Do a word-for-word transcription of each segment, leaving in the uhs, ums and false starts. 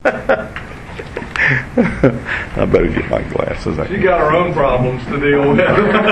I better get my glasses. She got her own problems to deal with.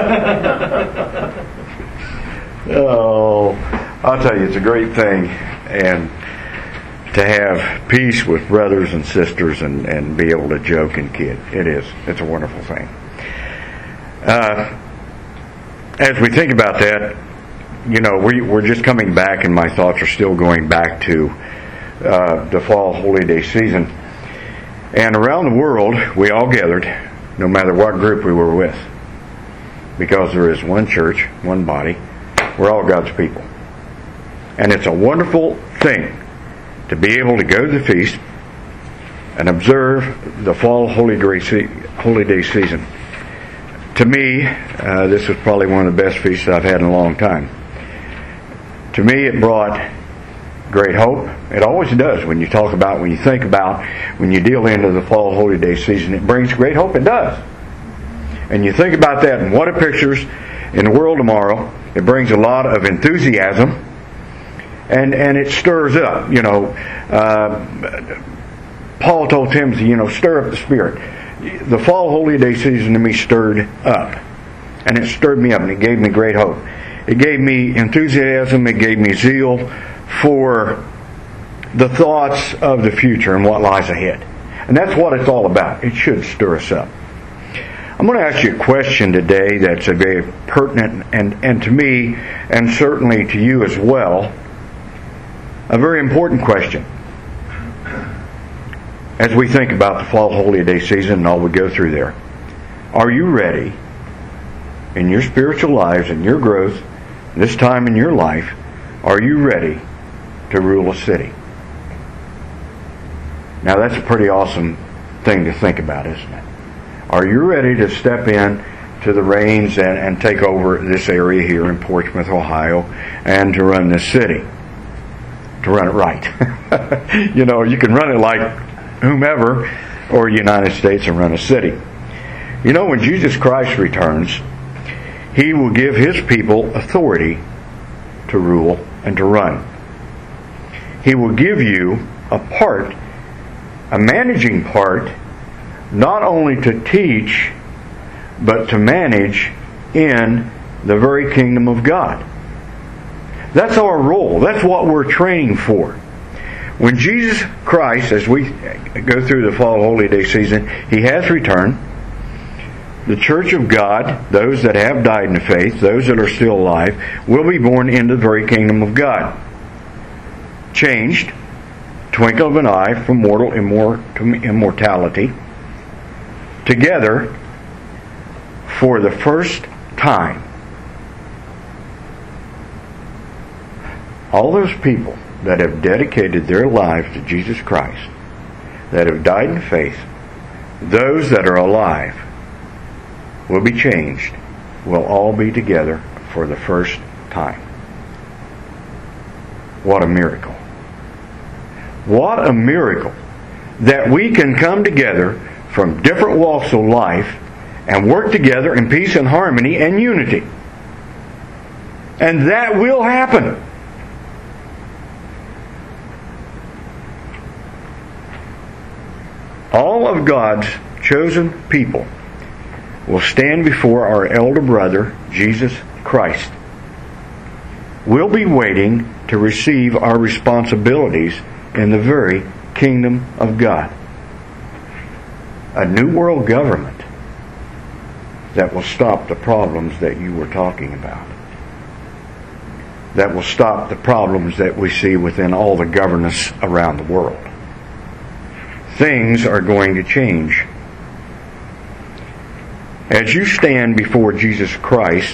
Oh, I'll tell you, it's a great thing, and to have peace with brothers and sisters and, and be able to joke and kid. It is. It's a wonderful thing. Uh, as we think about that, you know, we, we're just coming back, and my thoughts are still going back to uh, the fall holy day season. And around the world, we all gathered, no matter what group we were with, because there is one church, one body. We're all God's people. And it's a wonderful thing to be able to go to the feast and observe the fall holy day, holy day season. To me, uh, this was probably one of the best feasts I've had in a long time. To me, it brought great hope. It always does when you talk about, when you think about, when you deal into the fall holy day season. It brings great hope. It does. And you think about that and what it pictures in the world tomorrow. It brings a lot of enthusiasm, and and it stirs up. You know, uh, Paul told Timothy, you know, stir up the spirit. The fall holy day season to me stirred up, and it stirred me up, and it gave me great hope. It gave me enthusiasm. It gave me zeal for the thoughts of the future and what lies ahead. And that's what it's all about. It should stir us up. I'm going to ask you a question today that's a very pertinent, and, and to me, and certainly to you as well, a very important question. As we think about the fall holy day season and all we go through there, are you ready in your spiritual lives and your growth, this time in your life, are you ready to rule a city? Now that's a pretty awesome thing to think about, isn't it? Are you ready to step in to the reins and, and take over this area here in Portsmouth, Ohio, and to run this city? To run it right. You know, you can run it like whomever, or United States, and run a city. You know, when Jesus Christ returns, He will give His people authority to rule and to run. He will give you a part, a managing part, not only to teach, but to manage in the very kingdom of God. That's our role. That's what we're training for. When Jesus Christ, as we go through the fall holy day season, He has returned. The church of God, those that have died in the faith, those that are still alive, will be born into the very kingdom of God. Changed, twinkle of an eye, from mortal to immortality, together for the first time. All those people that have dedicated their lives to Jesus Christ, that have died in faith, those that are alive will be changed, will all be together for the first time. What a miracle. What a miracle that we can come together from different walks of life and work together in peace and harmony and unity. And that will happen. All of God's chosen people will stand before our elder brother, Jesus Christ. We'll be waiting to receive our responsibilities in the very kingdom of God. A new world government that will stop the problems that you were talking about. That will stop the problems that we see within all the governance around the world. Things are going to change. As you stand before Jesus Christ,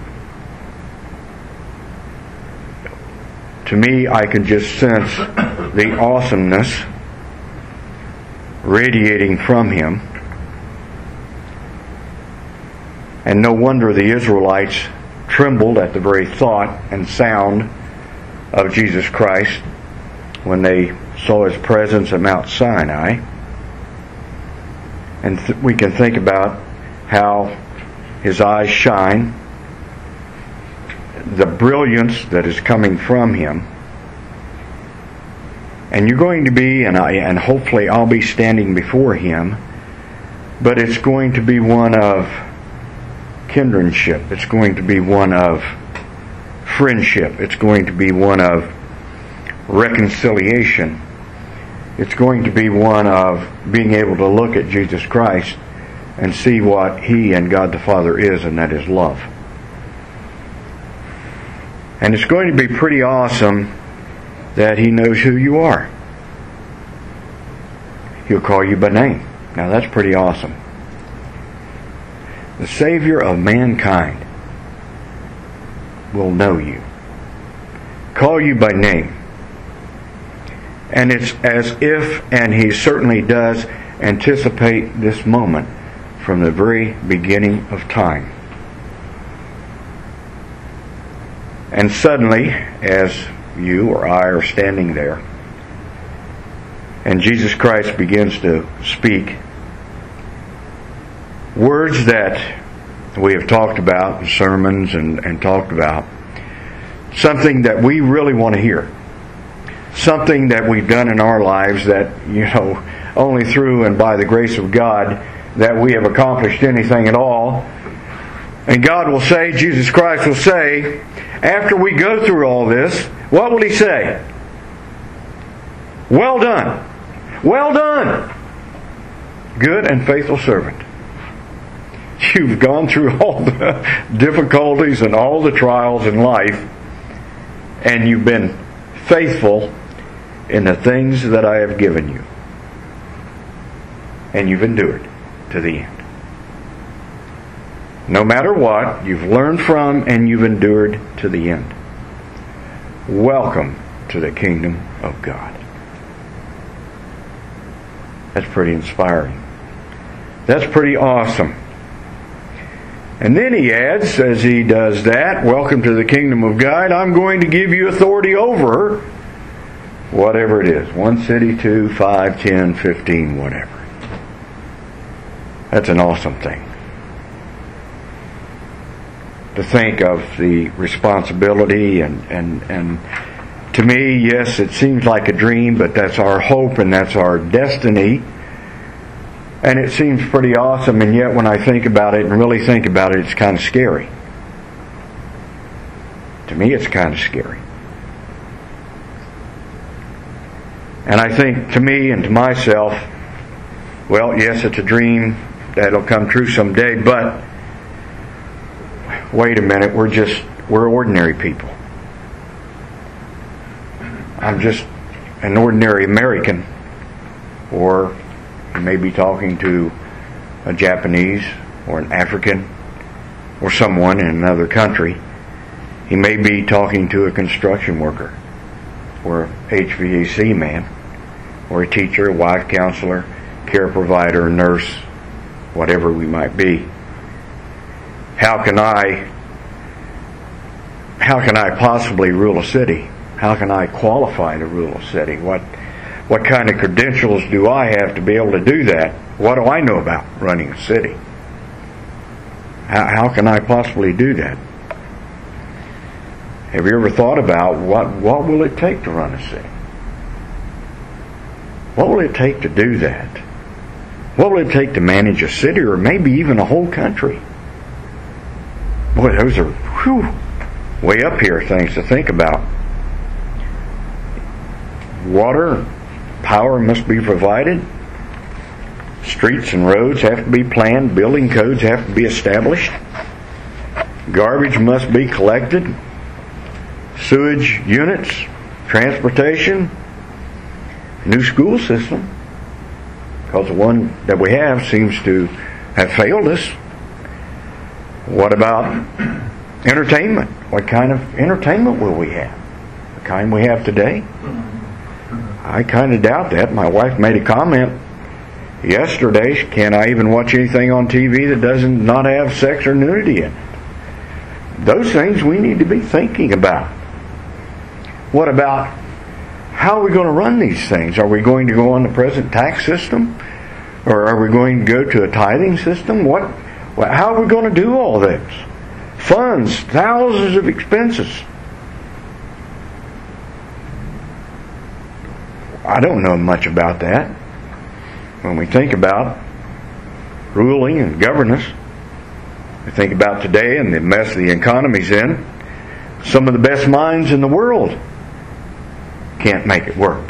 to me, I can just sense the awesomeness radiating from Him. And no wonder the Israelites trembled at the very thought and sound of Jesus Christ when they saw His presence at Mount Sinai. And th- we can think about how His eyes shine, the brilliance that is coming from Him, And you're going to be, and I, and hopefully I'll be standing before Him, but it's going to be one of kindredship. It's going to be one of friendship. It's going to be one of reconciliation. It's going to be one of being able to look at Jesus Christ and see what He and God the Father is, and that is love. And it's going to be pretty awesome that He knows who you are. He'll call you by name. Now that's pretty awesome. The Savior of mankind will know you, call you by name. And it's as if, and He certainly does, anticipate this moment from the very beginning of time. And suddenly, as you or I are standing there, and Jesus Christ begins to speak words that we have talked about in sermons and, and talked about, something that we really want to hear, something that we've done in our lives that, you know, only through and by the grace of God that we have accomplished anything at all. And God will say, Jesus Christ will say, after we go through all this, what will He say? Well done. Well done, good and faithful servant. You've gone through all the difficulties and all the trials in life, and you've been faithful in the things that I have given you. And you've endured to the end. No matter what, you've learned from and you've endured to the end. Welcome to the kingdom of God. That's pretty inspiring. That's pretty awesome. And then He adds, as He does that, welcome to the kingdom of God, I'm going to give you authority over whatever it is. One city, two, five, ten, fifteen, whatever. That's an awesome thing. To think of the responsibility and, and, and to me, yes, it seems like a dream, but that's our hope and that's our destiny. And it seems pretty awesome, and yet when I think about it and really think about it, it's kind of scary. To me, it's kind of scary. And I think to me and to myself, well, yes, it's a dream that'll come true someday, but wait a minute, we're just, we're ordinary people. I'm just an ordinary American, or you may be talking to a Japanese or an African or someone in another country. He may be talking to a construction worker or a H V A C man or a teacher, a wife counselor, care provider, nurse, whatever we might be. How can I how can I possibly rule a city? How can I qualify to rule a city? What what kind of credentials do I have to be able to do that? What do I know about running a city? How, how can I possibly do that? Have you ever thought about what what will it take to run a city? What will it take to do that? What will it take to manage a city or maybe even a whole country? Boy, those are whew, way up here things to think about. Water, power must be provided. Streets and roads have to be planned. Building codes have to be established. Garbage must be collected. Sewage units, transportation, new school system, because the one that we have seems to have failed us. What about entertainment? What kind of entertainment will we have? The kind we have today? I kind of doubt that. My wife made a comment yesterday. Can I even watch anything on T V that doesn't not have sex or nudity in it? Those things we need to be thinking about. What about how are we going to run these things? Are we going to go on the present tax system? Or are we going to go to a tithing system? What? How are we going to do all this? Funds, thousands of expenses. I don't know much about that. When we think about ruling and governance, we think about today and the mess the economy's in, some of the best minds in the world can't make it work.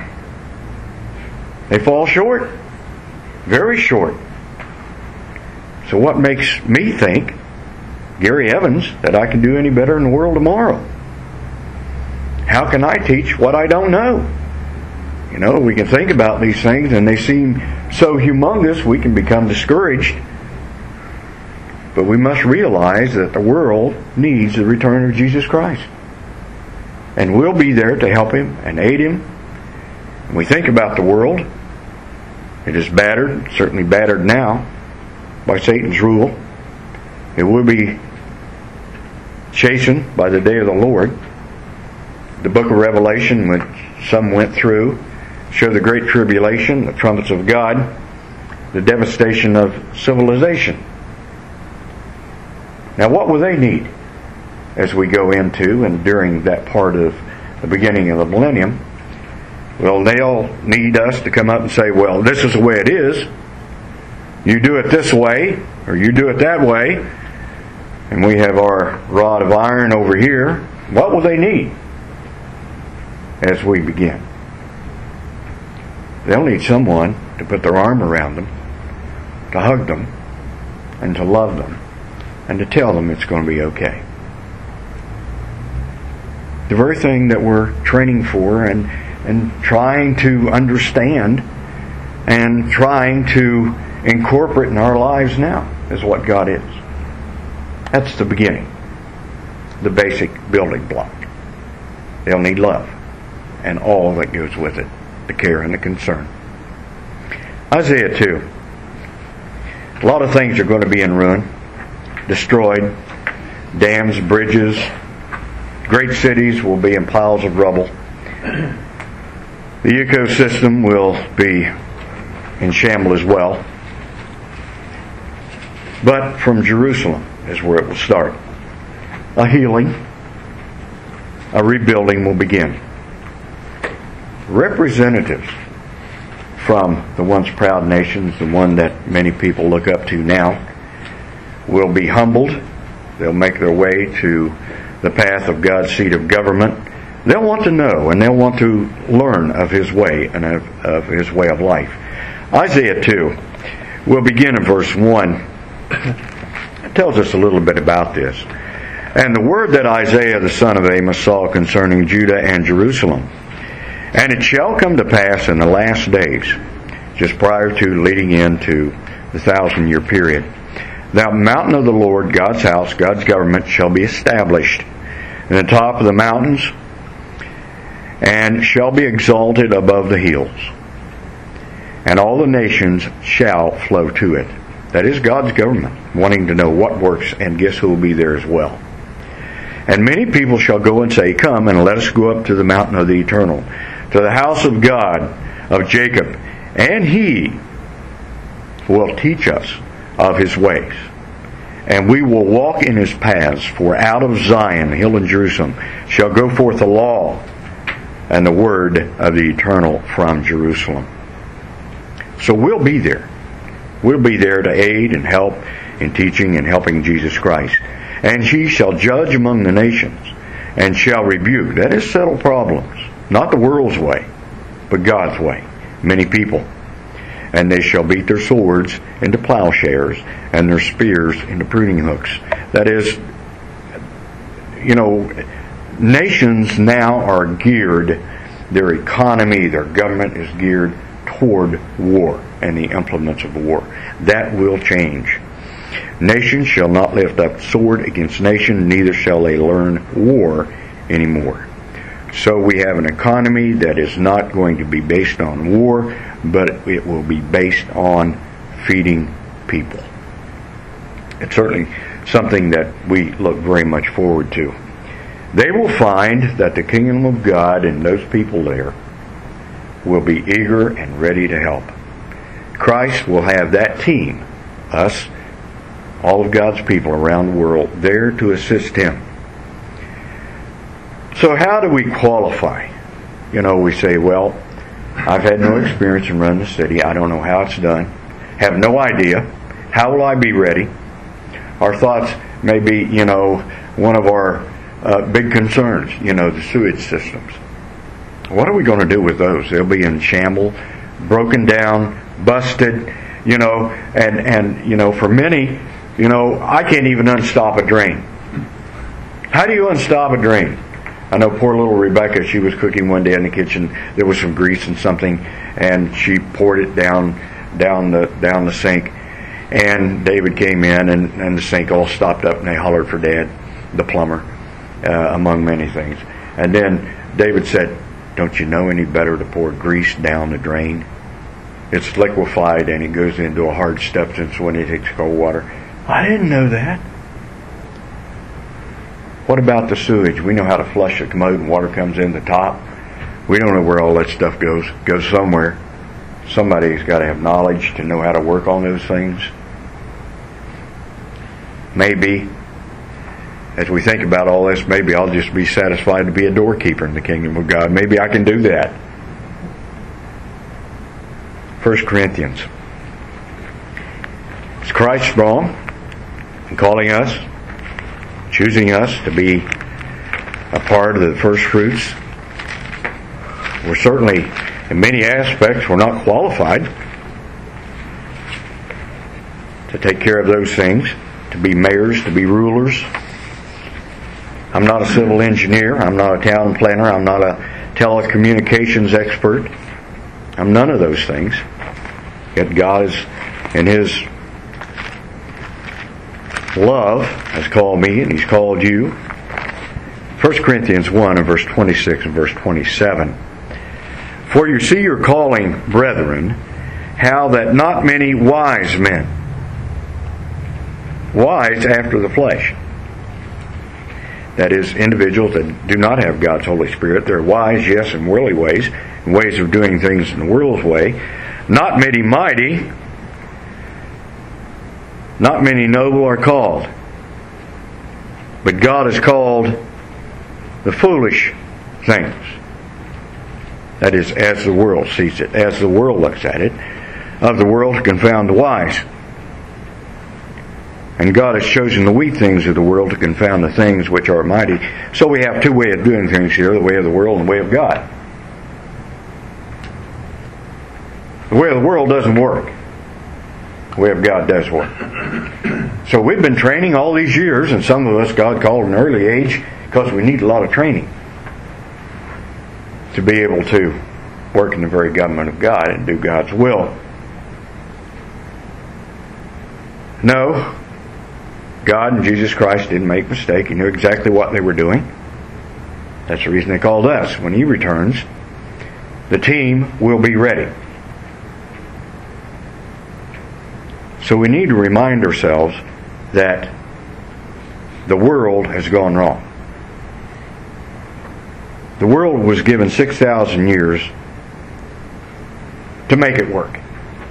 They fall short, very short. So what makes me think, Gary Evans, that I can do any better in the world tomorrow? How can I teach what I don't know? You know, we can think about these things and they seem so humongous we can become discouraged. But we must realize that the world needs the return of Jesus Christ. And we'll be there to help Him and aid Him. When we think about the world, it is battered, certainly battered now, by Satan's rule. It will be chastened by the day of the Lord. The book of Revelation, which some went through, show the great tribulation, the trumpets of God, the devastation of civilization. Now what will they need as we go into and during that part of the beginning of the millennium? Well, they'll need us to come up and say, well, this is the way it is. You do it this way, or you do it that way, and we have our rod of iron over here. What will they need as we begin? They'll need someone to put their arm around them, to hug them, and to love them, and to tell them it's going to be okay. The very thing that we're training for and, and trying to understand and trying to incorporate in our lives now is what God is. That's the beginning, the basic building block. They'll need love and all that goes with it, the care and the concern. Isaiah two. A lot of things are going to be in ruin, destroyed. Dams, bridges, great cities will be in piles of rubble. The ecosystem will be in shambles as well. But from Jerusalem is where it will start. A healing, a rebuilding will begin. Representatives from the once proud nations, the one that many people look up to now, will be humbled. They'll make their way to the path of God's seat of government. They'll want to know and they'll want to learn of His way and of, of His way of life. Isaiah two, we'll begin in verse one. It tells us a little bit about this. And the word that Isaiah the son of Amos saw concerning Judah and Jerusalem. And it shall come to pass in the last days, just prior to leading into the thousand year period, that mountain of the Lord, God's house, God's government, shall be established in the top of the mountains, and shall be exalted above the hills. And all the nations shall flow to it. That is God's government, wanting to know what works, and guess who will be there as well. And many people shall go and say, come and let us go up to the mountain of the eternal, to the house of God, of Jacob, and He will teach us of His ways. And we will walk in His paths, for out of Zion, the hill in Jerusalem, shall go forth the law and the word of the eternal from Jerusalem. So we'll be there. We'll be there to aid and help in teaching and helping Jesus Christ. And He shall judge among the nations, and shall rebuke. That is, settle problems. Not the world's way, but God's way. Many people. And they shall beat their swords into plowshares, and their spears into pruning hooks. That is, you know, nations now are geared, their economy, their government is geared toward war and the implements of war. That will change. Nation shall not lift up sword against nation, neither shall they learn war anymore. So we have an economy that is not going to be based on war, but it will be based on feeding people. It's certainly something that we look very much forward to. They will find that the kingdom of God and those people there will be eager and ready to help. Christ will have that team, us, all of God's people around the world, there to assist Him. So how do we qualify? You know, we say, well, I've had no experience in running the city. I don't know how it's done. Have no idea. How will I be ready? Our thoughts may be, you know, one of our uh, big concerns, you know, the sewage systems. What are we going to do with those? They'll be in shambles, broken down, busted, you know, and, and, you know, for many, you know, I can't even unstop a drain. How do you unstop a drain? I know poor little Rebecca, she was cooking one day in the kitchen. There was some grease and something, and she poured it down down the down the sink. And David came in, and, and the sink all stopped up, and they hollered for Dad, the plumber, uh, among many things. And then David said, "Don't you know any better to pour grease down the drain? It's liquefied, and it goes into a hard substance when it hits cold water." I didn't know that. What about the sewage? We know how to flush a commode and water comes in the top. We don't know where all that stuff goes. It goes somewhere. Somebody's got to have knowledge to know how to work on those things. Maybe, as we think about all this, maybe I'll just be satisfied to be a doorkeeper in the kingdom of God. Maybe I can do that. First Corinthians. Is Christ wrong in calling us, choosing us to be a part of the first fruits? We're certainly, in many aspects, we're not qualified to take care of those things, to be mayors, to be rulers. I'm not a civil engineer. I'm not a town planner. I'm not a telecommunications expert. I'm none of those things. Yet God is, in His love, has called me, and He's called you. First Corinthians one and verse twenty-six and verse twenty-seven. For you see your calling, brethren, how that not many wise men, wise after the flesh, that is, individuals that do not have God's Holy Spirit, they're wise, yes, in worldly ways, in ways of doing things in the world's way, not many mighty, not many noble are called. But God has called the foolish things. That is, as the world sees it, as the world looks at it, of the world to confound the wise. And God has chosen the weak things of the world to confound the things which are mighty. So we have two ways of doing things here, the way of the world and the way of God. The way of the world doesn't work. The way of God does work. So we've been training all these years, and some of us God called an early age because we need a lot of training to be able to work in the very government of God and do God's will. No, God and Jesus Christ didn't make a mistake. He knew exactly what they were doing. That's the reason they called us. When He returns, the team will be ready. So we need to remind ourselves that the world has gone wrong. The world was given six thousand years to make it work.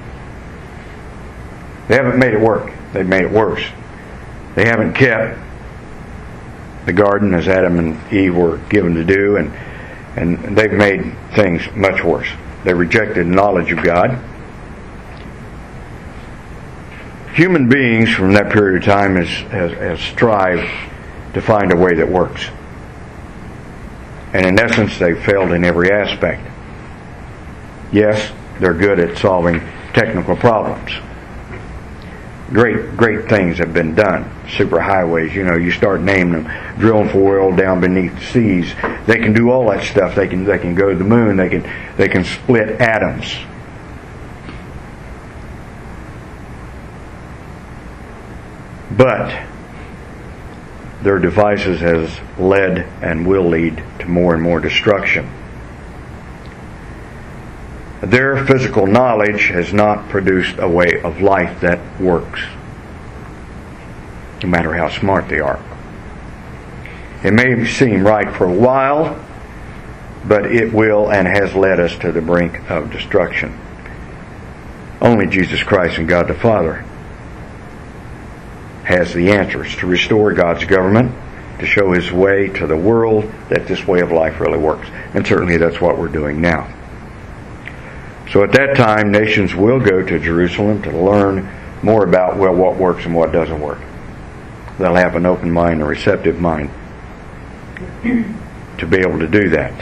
They haven't made it work. They've made it worse. They haven't kept the garden as Adam and Eve were given to do, and, and they've made things much worse. They rejected knowledge of God. Human beings from that period of time has, has, has strived to find a way that works. And in essence, they've failed in every aspect. Yes, they're good at solving technical problems. Great, great things have been done. Superhighways, you know, you start naming them, drilling for oil down beneath the seas. They can do all that stuff. They can, they can go to the moon. They can, they can split atoms. But their devices has led and will lead to more and more destruction. Their physical knowledge has not produced a way of life that works, no matter how smart they are. It may seem right for a while, but it will and has led us to the brink of destruction. Only Jesus Christ and God the Father has the answers to restore God's government, to show His way to the world that this way of life really works. And certainly that's what we're doing now. So at that time, nations will go to Jerusalem to learn more about, well, what works and what doesn't work. They'll have an open mind, a receptive mind to be able to do that.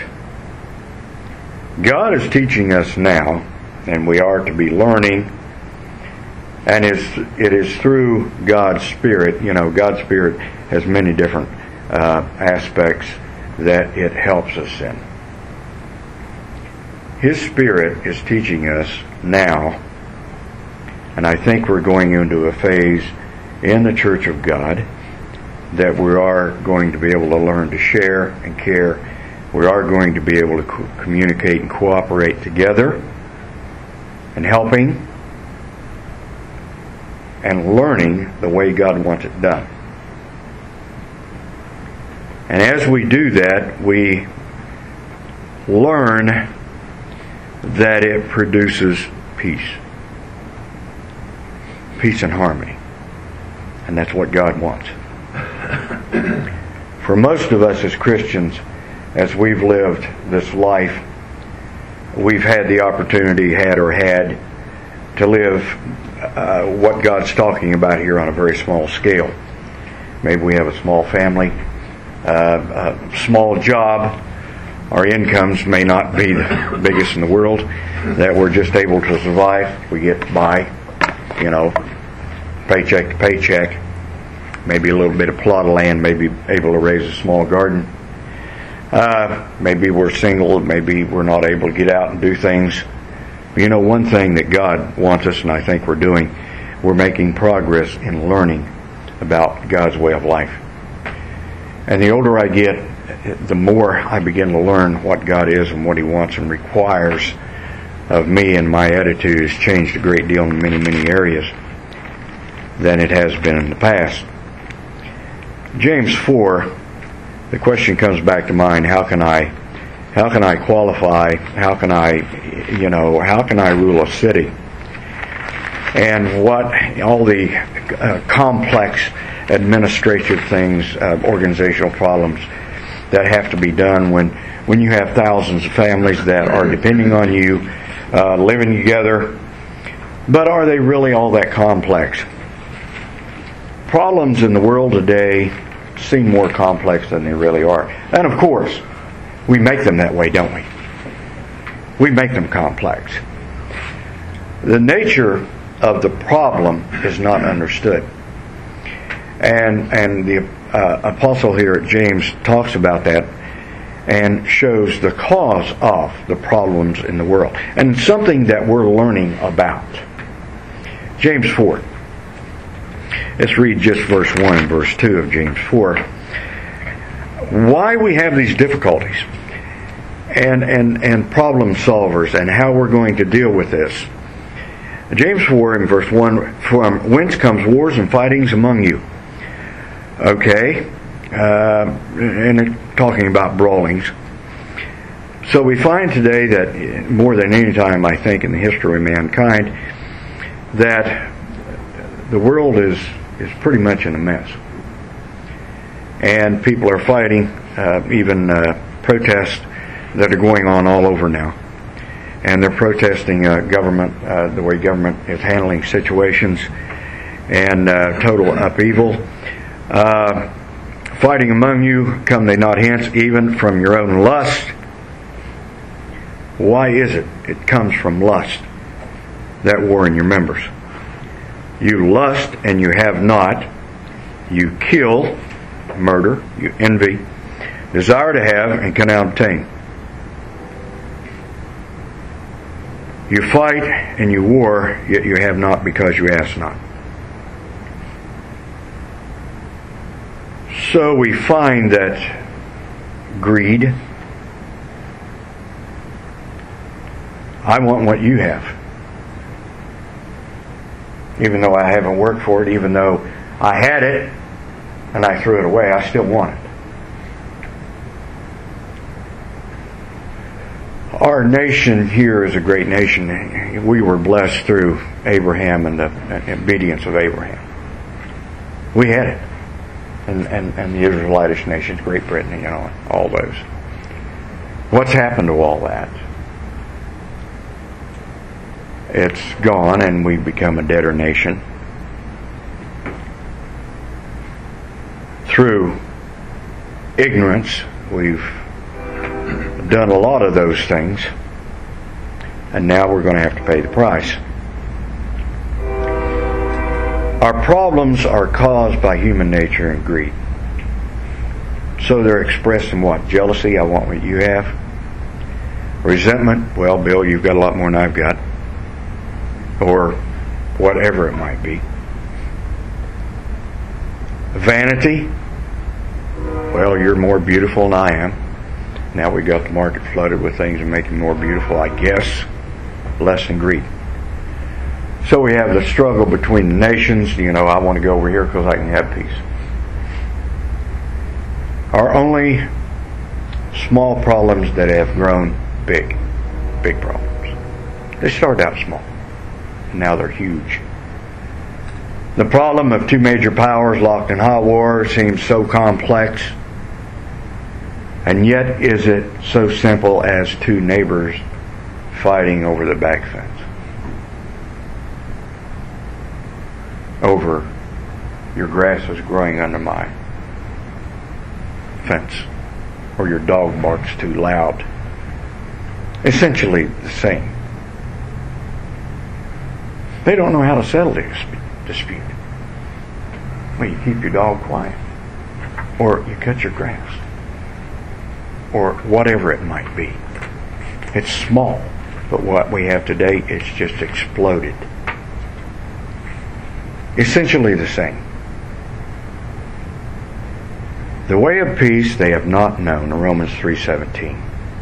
God is teaching us now, and we are to be learning, and it's, it is through God's Spirit. You know, God's Spirit has many different uh, aspects that it helps us in. His Spirit is teaching us now, and I think we're going into a phase in the Church of God that we are going to be able to learn to share and care. We are going to be able to co- communicate and cooperate together and helping and learning the way God wants it done. And as we do that, we learn that it produces peace. Peace and harmony. And that's what God wants. For most of us as Christians, as we've lived this life, we've had the opportunity, had or had, to live uh, what God's talking about here on a very small scale. Maybe we have a small family, uh, a small job. Our incomes may not be the biggest in the world, that we're just able to survive. We get by, you know, paycheck to paycheck. Maybe a little bit of plot of land, maybe able to raise a small garden. Uh, maybe we're single, maybe we're not able to get out and do things. But you know, one thing that God wants us, and I think we're doing, we're making progress in learning about God's way of life. And the older I get, the more I begin to learn what God is and what He wants and requires of me, and my attitude has changed a great deal in many, many areas than it has been in the past. James four, the question comes back to mind, how can I how can I qualify, how can I you know, how can I rule a city? And what all the uh, complex administrative things, uh, organizational problems that have to be done when when you have thousands of families that are depending on you, uh, living together. But are they really all that complex? Problems in the world today seem more complex than they really are. And of course, we make them that way, don't we? We make them complex. The nature of the problem is not understood. And and the uh, apostle here at James talks about that and shows the cause of the problems in the world. And something that we're learning about. James four. Let's read just verse one and verse two of James four. Why we have these difficulties and, and, and problem solvers and how we're going to deal with this. James four in verse one, from whence comes wars and fightings among you. Okay, uh, and it's talking about brawlings. So we find today that more than any time, I think, in the history of mankind, that the world is is pretty much in a mess. And people are fighting, uh, even uh, protests that are going on all over now. And they're protesting uh, government, uh, the way government is handling situations, and uh, total upheaval. Uh, fighting among you, come they not hence, even from your own lust. Why is it? It comes from lust, that war in your members. You lust and you have not. You kill, murder, you envy, desire to have and cannot obtain. You fight and you war, yet you have not because you ask not. So we find that greed, I want what you have. Even though I haven't worked for it, even though I had it and I threw it away, I still want it. Our nation here is a great nation. We were blessed through Abraham and the obedience of Abraham. We had it. And, and, and the Israelitish nations, Great Britain, you know, all those. What's happened to all that? it's gone and we've become a debtor nation. Through ignorance, we've done a lot of those things, and now we're going to have to pay the price. Our problems are caused by human nature and greed. So they're expressed in what? Jealousy, I want what you have. Resentment, well, Bill, you've got a lot more than I've got. Or whatever it might be. Vanity, well, you're more beautiful than I am. Now we got the market flooded with things that make you more beautiful, I guess. Less than greed. So we have the struggle between the nations. You know, I want to go over here because I can have peace. Are only small problems that have grown big. Big problems. They started out small. And now they're huge. The problem of two major powers locked in hot war seems so complex. And yet is it so simple as two neighbors fighting over the back fence? Over your grass is growing under my fence, or your dog barks too loud. Essentially the same. They don't know how to settle this dispute. Well, you keep your dog quiet, or you cut your grass, or whatever it might be. It's small, but what we have today, it's just exploded. Essentially the same. The way of peace they have not known, Romans three seventeen.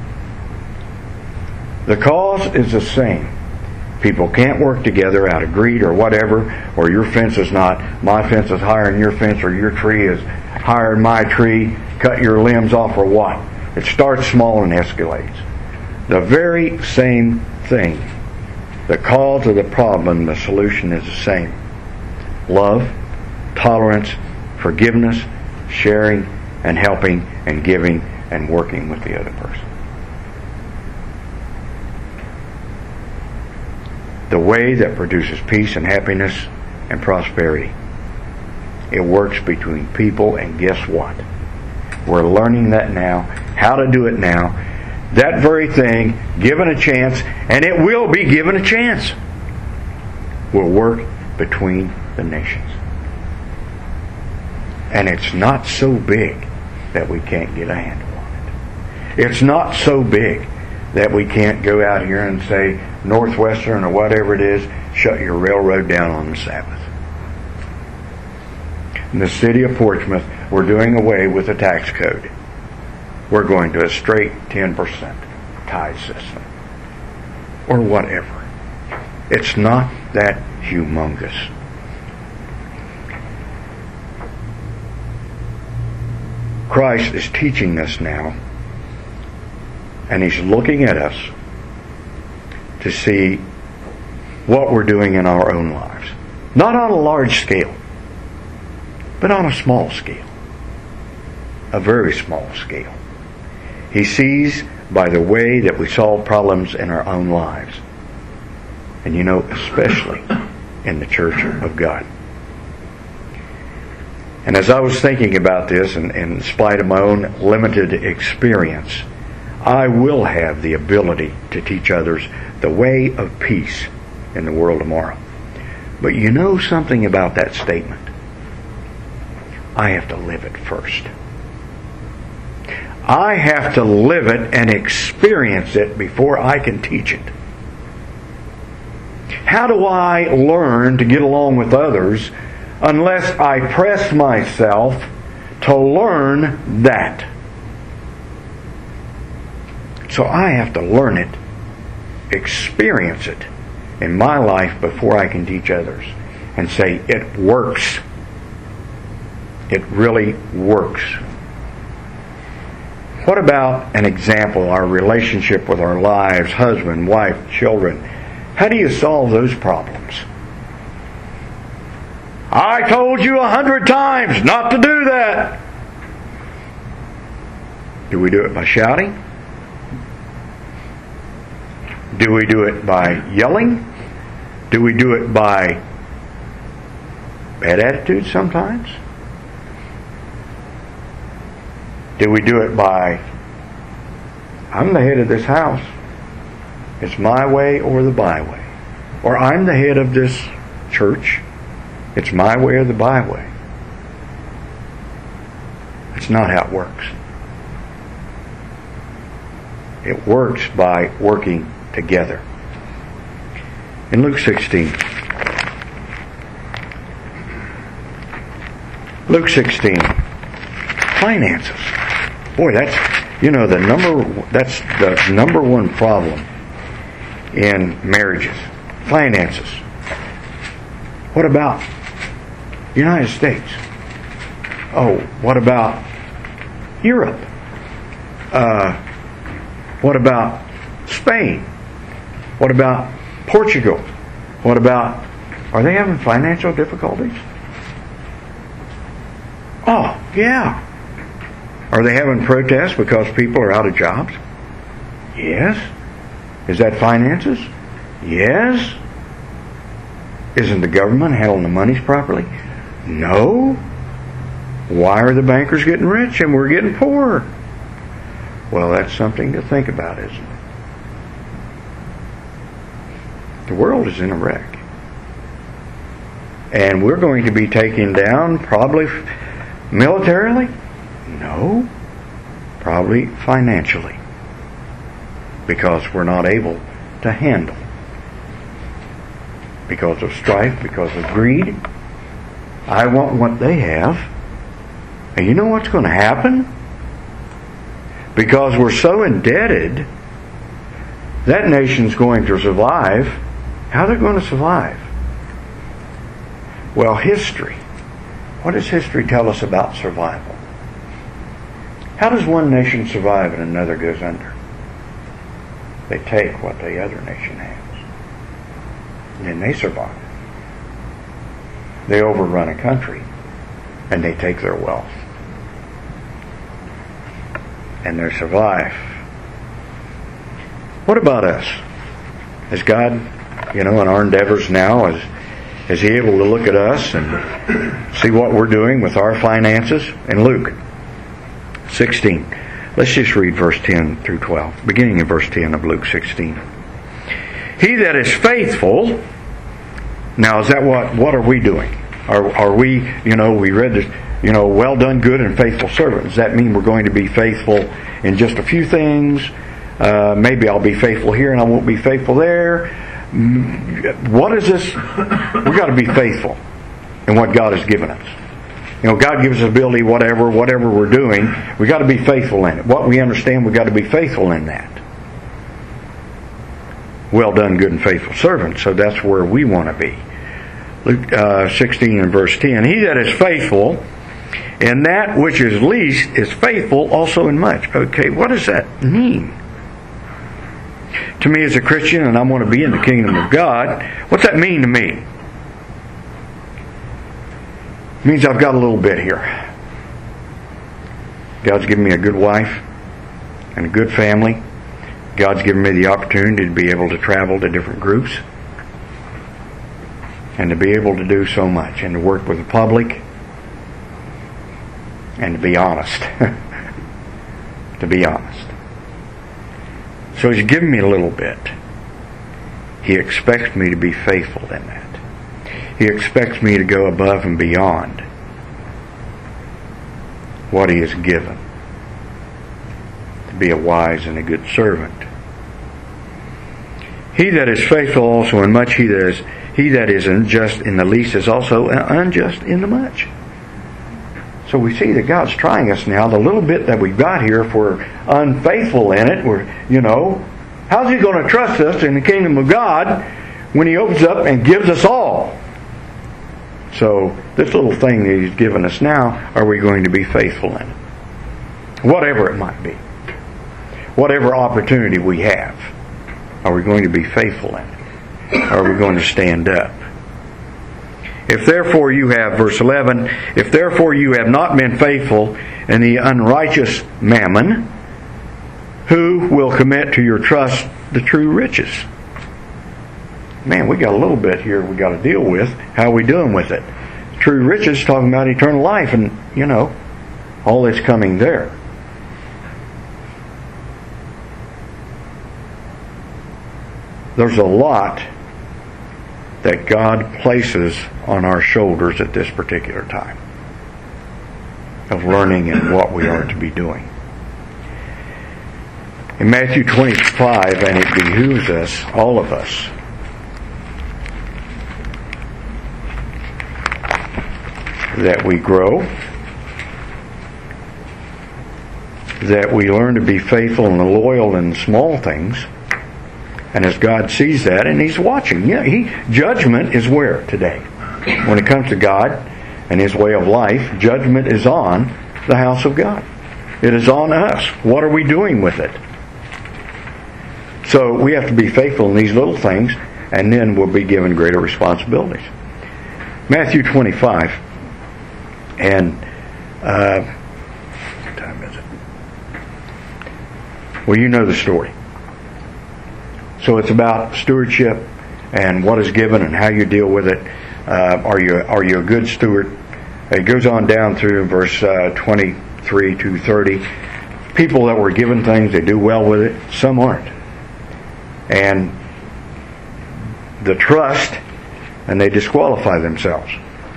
The cause is the same. People can't work together out of greed or whatever, or your fence is not, my fence is higher than your fence, or your tree is higher than my tree, cut your limbs off or what. It starts small and escalates. The very same thing. The cause of the problem, the solution is the same. Love, tolerance, forgiveness, sharing, and helping, and giving, and working with the other person. The way that produces peace and happiness and prosperity. It works between people, and guess what? We're learning that now, how to do it now. That very thing, given a chance, and it will be given a chance, will work between the nations. And it's not so big that we can't get a handle on it. It's not so big that we can't go out here and say, Northwestern or whatever it is, shut your railroad down on the Sabbath. In the city of Portsmouth, we're doing away with the tax code. We're going to a straight ten percent tithe system. Or whatever. It's not that humongous. Christ is teaching us now, and He's looking at us to see what we're doing in our own lives. Not on a large scale, but on a small scale. A very small scale. He sees by the way that we solve problems in our own lives. And you know, especially in the church of God. And as I was thinking about this, and, and in spite of my own limited experience, I will have the ability to teach others the way of peace in the world tomorrow. But you know something about that statement? I have to live it first. I have to live it and experience it before I can teach it. How do I learn to get along with others unless I press myself to learn that? So I have to learn it, experience it in my life before I can teach others and say, it works. It really works. What about an example, our relationship with our lives, husband, wife, children? How do you solve those problems? I told you a hundred times not to do that. Do we do it by shouting? Do we do it by yelling? Do we do it by bad attitudes sometimes? Do we do it by, I'm the head of this house. It's my way or the byway. Or I'm the head of this church. It's my way or the byway. It's not how it works. It works by working together. In Luke sixteen. Luke sixteen. Finances. Boy, that's, you know, the number, that's the number one problem in marriages. Finances. What about the United States? Oh, what about Europe? Uh, what about Spain? What about Portugal? What about, are they having financial difficulties? Oh, yeah. Are they having protests because people are out of jobs? Yes. Is that finances? Yes. Isn't the government handling the monies properly? No. Why are the bankers getting rich and we're getting poor? Well, that's something to think about, isn't it? The world is in a wreck. And we're going to be taken down probably militarily? No. Probably financially. Because we're not able to handle. Because of strife, because of greed. I want what they have. And you know what's going to happen? Because we're so indebted, that nation's going to survive. How are they going to survive? Well, history. What does history tell us about survival? How does one nation survive and another goes under? They take what the other nation has. And then they survive. They overrun a country and they take their wealth. And they survive. What about us? Is God, you know, in our endeavors now, is, is He able to look at us and see what we're doing with our finances? In Luke sixteen. Let's just read verse ten through twelve. Beginning in verse ten of Luke sixteen. He that is faithful. Now, is that what, what are we doing? Are, are we, you know, we read this, you know, well done, good and faithful servant. Does that mean we're going to be faithful in just a few things? Uh, maybe I'll be faithful here and I won't be faithful there. What is this? We've got to be faithful in what God has given us. You know, God gives us ability, whatever, whatever we're doing, we've got to be faithful in it. What we understand, we've got to be faithful in that. Well done, good and faithful servant. So that's where we want to be. Luke uh, sixteen and verse ten. He that is faithful in that which is least is faithful also in much. Okay, what does that mean? To me as a Christian, and I want to be in the kingdom of God, what's that mean to me? It means I've got a little bit here. God's given me a good wife and a good family. God's given me the opportunity to be able to travel to different groups and to be able to do so much and to work with the public and to be honest. To be honest. So He's given me a little bit. He expects me to be faithful in that. He expects me to go above and beyond what He has given. To be a wise and a good servant. He that is faithful also in much, he that is, he that is unjust in the least is also unjust in the much. So we see that God's trying us now. The little bit that we've got here, if we're unfaithful in it, we're, you know, how's He going to trust us in the kingdom of God when He opens up and gives us all? So this little thing that He's given us now, are we going to be faithful in it? Whatever it might be. Whatever opportunity we have, are we going to be faithful in it? Are we going to stand up? If therefore you have, verse eleven, if therefore you have not been faithful in the unrighteous mammon, who will commit to your trust the true riches? man, we got a little bit here we got to deal with. How are we doing with it? True riches, talking about eternal life, and, you know, all that's coming there. There's a lot that God places on our shoulders at this particular time of learning and what we are to be doing. In Matthew twenty-five, and it behooves us, all of us, that we grow, that we learn to be faithful and loyal in small things. And as God sees that, and He's watching, yeah, He judgment is where today? When it comes to God and His way of life, judgment is on the house of God. It is on us. What are we doing with it? So we have to be faithful in these little things, and then we'll be given greater responsibilities. Matthew twenty-five, and uh, what time is it? Well, you know the story. So it's about stewardship and what is given and how you deal with it. Uh, are you are you a good steward? It goes on down through verse uh, twenty-three to thirty. People that were given things, they do well with it. Some aren't. And the trust, and they disqualify themselves.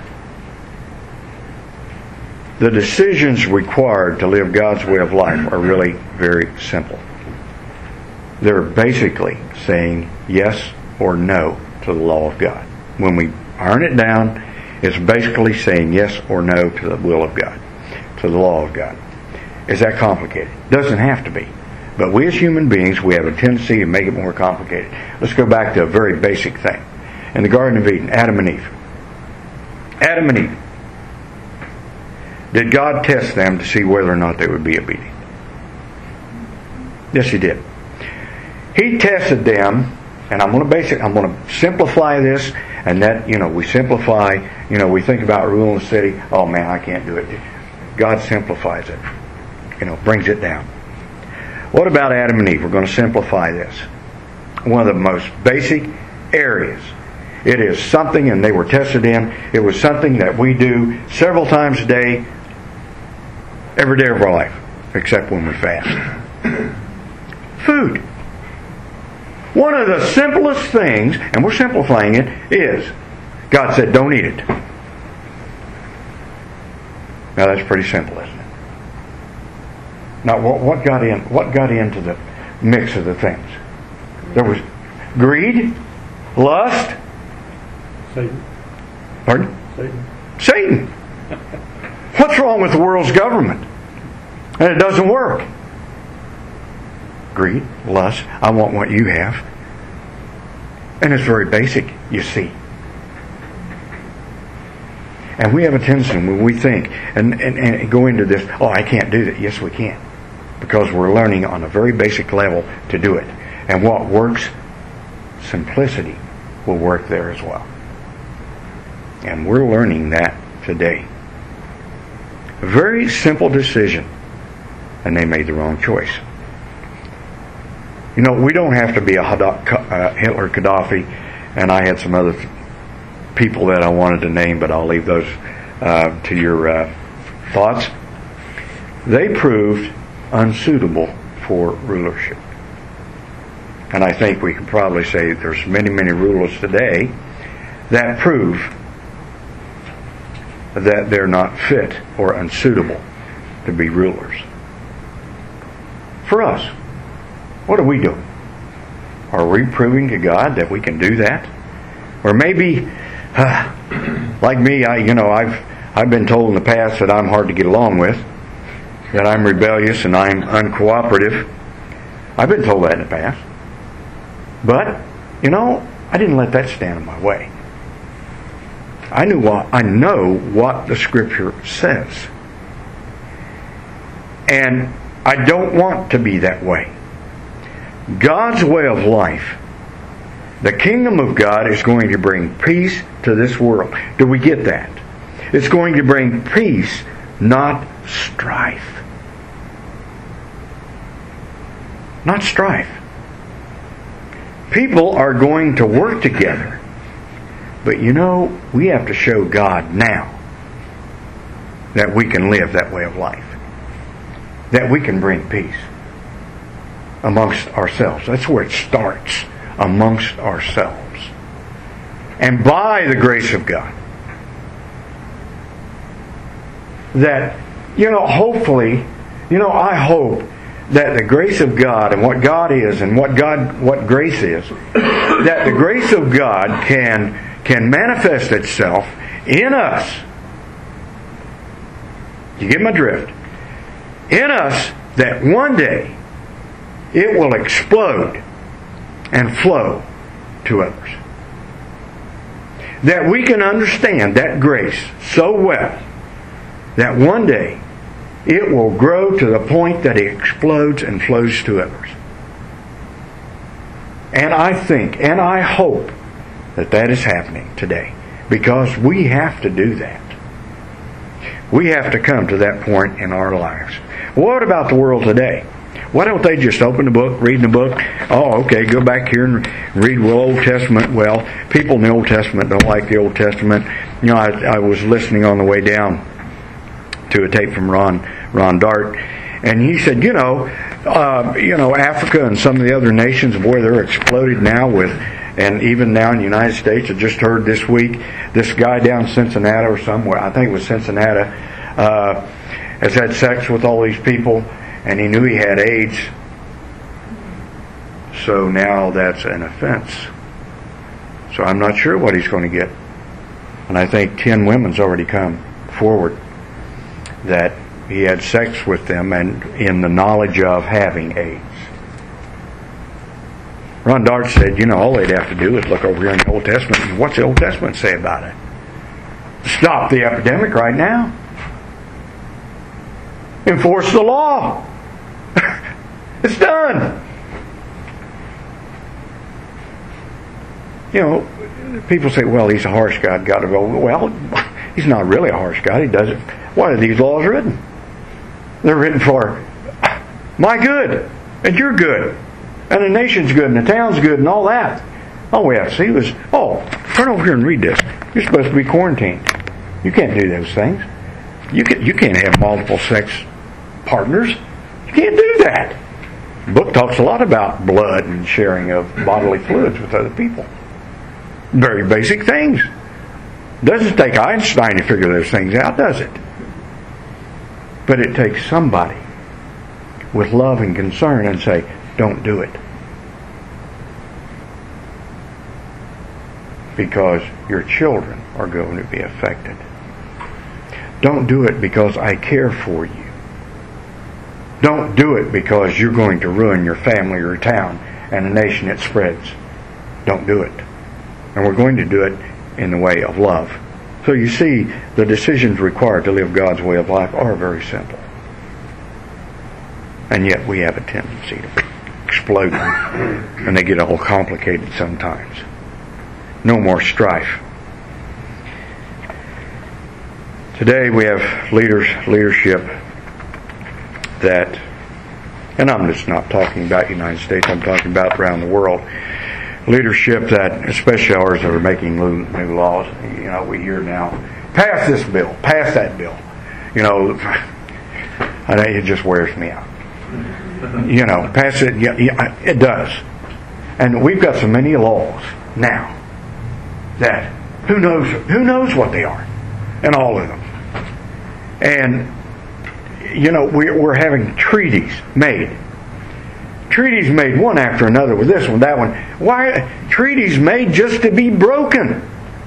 The decisions required to live God's way of life are really very simple. They're basically saying yes or no to the law of God. When we iron it down, it's basically saying yes or no to the will of God, to the law of God. Is that complicated? Doesn't have to be. But we as human beings, we have a tendency to make it more complicated. Let's go back to a very basic thing. In the Garden of Eden, Adam and Eve. Adam and Eve. Did God test them to see whether or not they would be obedient? Yes, He did. He tested them, and I'm going to basic. I'm going to simplify this, and that, you know, we simplify. You know, we think about ruling the city. Oh man, I can't do it. God simplifies it. You know, brings it down. What about Adam and Eve? We're going to simplify this. One of the most basic areas. It is something, and they were tested in. It was something that we do several times a day, every day of our life, except when we fast. Food. One of the simplest things, and we're simplifying it, is God said, don't eat it. Now that's pretty simple, isn't it? Now what, what got in? What got into the mix of the things? There was greed, lust. Satan. Pardon? Satan. Satan. What's wrong with the world's government? And it doesn't work. Greed, lust, I want what you have. And it's very basic, you see. And we have a tendency when we think and, and, and go into this, oh, I can't do that. Yes, we can. Because we're learning on a very basic level to do it. And what works, simplicity will work there as well. And we're learning that today. A very simple decision. And they made the wrong choice. You know, we don't have to be a Hitler, Gaddafi, and I had some other people that I wanted to name, but I'll leave those uh, to your uh, thoughts. They proved unsuitable for rulership. And I think we can probably say there's many, many rulers today that prove that they're not fit or unsuitable to be rulers. For us, what are we doing? Are we proving to God that we can do that? Or maybe, uh, like me, I, you know, I've I've been told in the past that I'm hard to get along with, that I'm rebellious and I'm uncooperative. I've been told that in the past. But, you know, I didn't let that stand in my way. I knew what I know what the Scripture says. And I don't want to be that way. God's way of life, the kingdom of God is going to bring peace to this world. Do we get that? It's going to bring peace, not strife. Not strife. People are going to work together. But you know, we have to show God now that we can live that way of life. That we can bring peace amongst ourselves. That's where it starts, amongst ourselves. And by the grace of God, that, you know, hopefully, you know, I hope that the grace of God and what God is and what God, what grace is, that the grace of God can, can manifest itself in us. You get my drift? In us, that one day it will explode and flow to others. That we can understand that grace so well that one day it will grow to the point that it explodes and flows to others. And I think, and I hope that that is happening today, because we have to do that. We have to come to that point in our lives. What about the world today? Why don't they just open the book, read the book? Oh, okay, go back here and read the Old Testament. Well, people in the Old Testament don't like the Old Testament. You know, I, I was listening on the way down to a tape from Ron Ron Dart, and he said, you know, uh, you know, Africa and some of the other nations, boy, they're exploded now with, and even now in the United States, I just heard this week, this guy down in Cincinnati or somewhere, I think it was Cincinnati, uh, has had sex with all these people, and he knew he had AIDS. So now that's an offense. So I'm not sure what he's going to get. And I think ten women's already come forward that he had sex with them and in the knowledge of having AIDS. Ron Dart said, you know, all they'd have to do is look over here in the Old Testament, and what's the Old Testament say about it? Stop the epidemic right now. Enforce the law. It's done. You know, people say, well, he's a harsh God, got to go. Well, he's not really a harsh God. He does it. Why are these laws written? They're written for my good, and your good, and the nation's good, and the town's good, and all that. All we have to see was, oh, turn over here and read this. You're supposed to be quarantined. You can't do those things. You can, you can't have multiple sex partners. You can't do that. The book talks a lot about blood and sharing of bodily fluids with other people. Very basic things. Doesn't take Einstein to figure those things out, does it? But it takes somebody with love and concern and say, don't do it. Because your children are going to be affected. Don't do it because I care for you. Don't do it because you're going to ruin your family or town and the nation it spreads. Don't do it. And we're going to do it in the way of love. So you see, the decisions required to live God's way of life are very simple. And yet we have a tendency to explode them, and they get all complicated sometimes. No more strife. Today we have leaders, leadership that, and I'm just not talking about the United States, I'm talking about around the world, leadership that, especially ours that are making new, new laws. You know, we hear now, pass this bill, pass that bill. You know, I know it just wears me out. You know, pass it, yeah, yeah, it does. And we've got so many laws now that who knows who knows what they are, and all of them. And you know, we're, we're having treaties made. Treaties made one after another with this one, that one. Why treaties made just to be broken?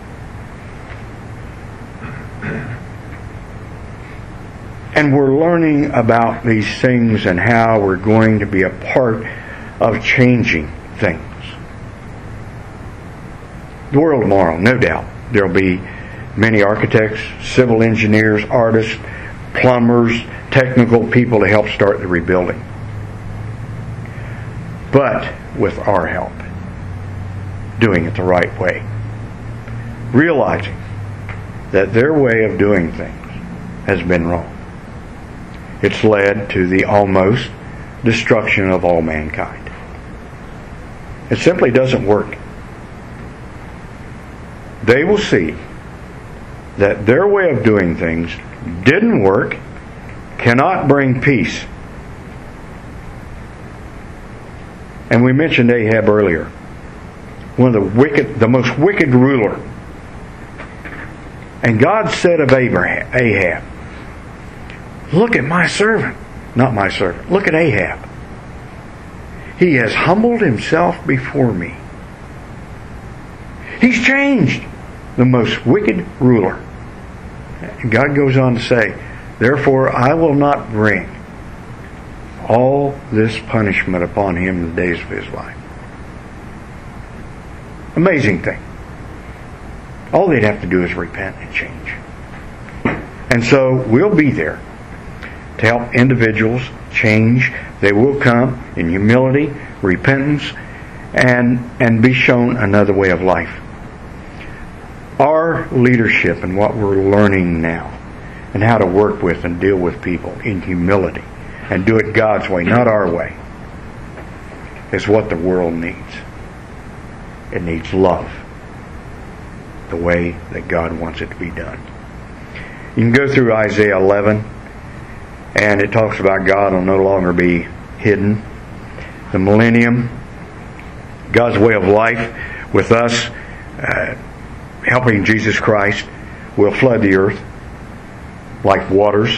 And we're learning about these things and how we're going to be a part of changing things. The world tomorrow, no doubt, there will be many architects, civil engineers, artists, plumbers, technical people to help start the rebuilding. But with our help, doing it the right way. Realizing that their way of doing things has been wrong. It's led to the almost destruction of all mankind. It simply doesn't work. They will see that their way of doing things didn't work, cannot bring peace. And we mentioned Ahab earlier. One of the wicked, the most wicked ruler. And God said of Abraham, Ahab, look at my servant. Not my servant. Look at Ahab. He has humbled himself before me. He's changed. The most wicked ruler. And God goes on to say, therefore I will not bring all this punishment upon him in the days of his life. Amazing thing. All they'd have to do is repent and change. And so we'll be there to help individuals change. They will come in humility, repentance, and, and be shown another way of life. Our leadership and what we're learning now and how to work with and deal with people in humility and do it God's way, not our way, is what the world needs. It needs love the way that God wants it to be done. You can go through Isaiah eleven, and it talks about God will no longer be hidden. The millennium, God's way of life with us, uh, helping Jesus Christ, will flood the earth like waters.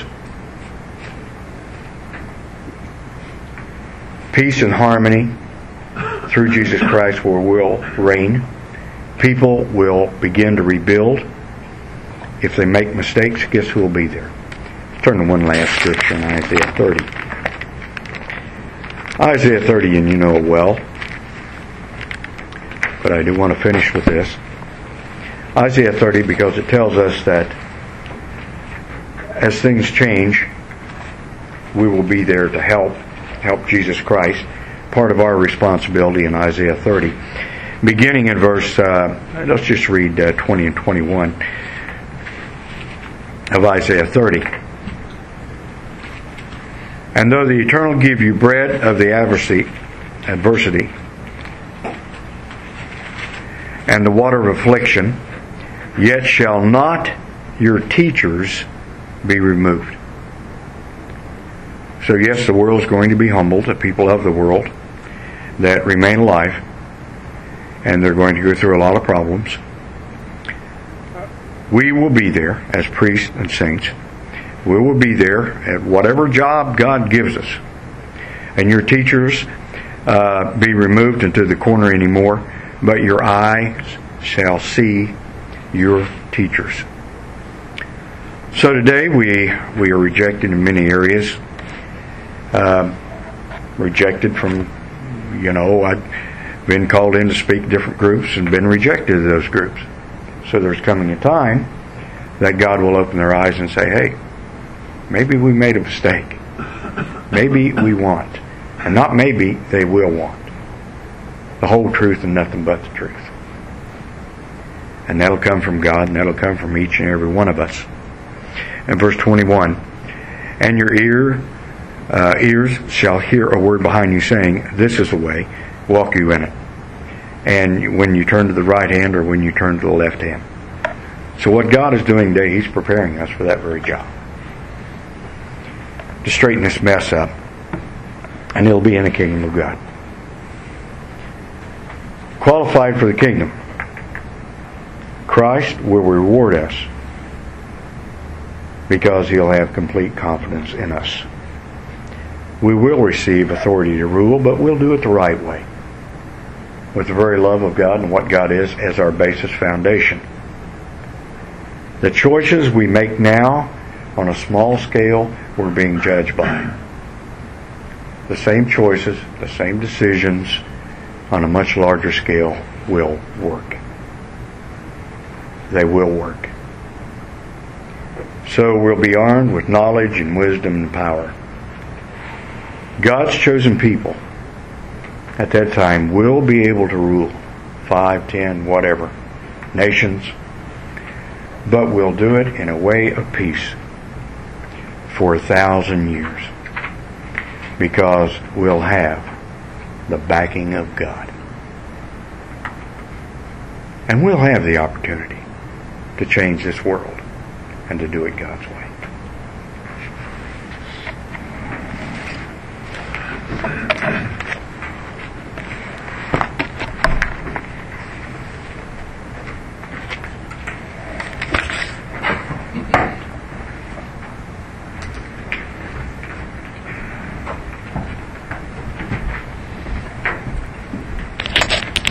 Peace and harmony through Jesus Christ will, will reign. People will begin to rebuild. If they make mistakes, guess who will be there? Turn to one last scripture in Isaiah thirty. Isaiah thirty, and you know it well, but I do want to finish with this. Isaiah thirty, because it tells us that as things change, we will be there to help, help Jesus Christ. Part of our responsibility in Isaiah thirty. Beginning in verse, uh, let's just read uh, twenty and twenty-one of Isaiah thirty. And though the Eternal give you bread of the adversity, adversity, and the water of affliction, yet shall not your teachers be removed. So yes, the world is going to be humbled, the people of the world that remain alive, and they're going to go through a lot of problems. We will be there as priests and saints. We will be there at whatever job God gives us. And your teachers uh, be removed into the corner anymore, but your eyes shall see your teachers. So today we we are rejected in many areas. Uh, rejected from, you know, I've been called in to speak different groups and been rejected in those groups. So there's coming a time that God will open their eyes and say, hey, maybe we made a mistake. Maybe we want. And not maybe, they will want. The whole truth and nothing but the truth. And that'll come from God, and that'll come from each and every one of us. And verse twenty-one, and your ear, uh, ears shall hear a word behind you saying, this is the way, walk you in it. And when you turn to the right hand or when you turn to the left hand. So what God is doing today, He's preparing us for that very job. To straighten this mess up. And it'll be in the kingdom of God. Qualified for the kingdom. Christ will reward us because He'll have complete confidence in us. We will receive authority to rule, but we'll do it the right way. With the very love of God and what God is as our basis foundation. The choices we make now on a small scale, we're being judged by. The same choices, the same decisions on a much larger scale will work. They will work. So we'll be armed with knowledge and wisdom and power. God's chosen people at that time will be able to rule five, ten, whatever nations, but we'll do it in a way of peace for a thousand years because we'll have the backing of God. And we'll have the opportunity to change this world and to do it God's way.